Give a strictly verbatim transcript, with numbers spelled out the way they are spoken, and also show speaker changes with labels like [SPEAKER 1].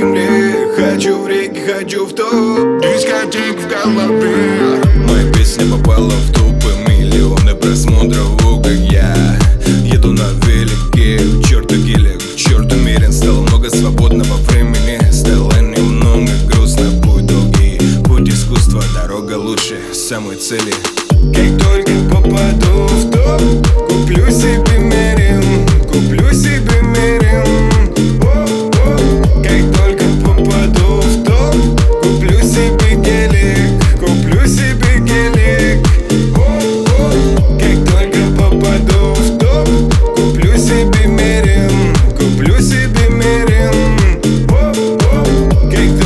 [SPEAKER 1] земле. Хочу в реки, хочу в топ, дискотек в голове.
[SPEAKER 2] Моя песня попала в топы, миллионы просмотров, о, как я еду на велике, к черту гелик, к черту мерен. Стало много свободного времени, стало немного грустно. Путь долгий, путь искусства, дорога лучше самой цели.
[SPEAKER 1] Как только попаду в топ, куплю себе мерин, куплю себе мерин. Как только попаду в топ, куплю себе гелик, куплю себе гелик. Как только попаду в топ, куплю себе мерин, куплю себе мерин. Как